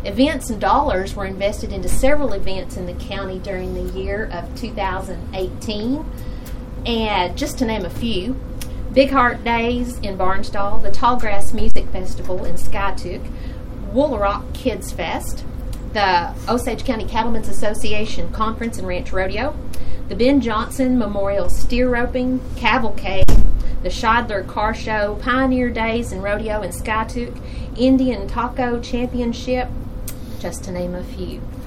Events and dollars were invested into several events in the county during the year of 2018. And just to name a few, Big Heart Days in Barnsdall, the Tallgrass Music Festival in Skiatook, Woolaroc Kids Fest, the Osage County Cattlemen's Association Conference and Ranch Rodeo, the Ben Johnson Memorial Steer Roping Cavalcade, the Scheidler Car Show, Pioneer Days and Rodeo in Skiatook, Indian Taco Championship, just to name a few.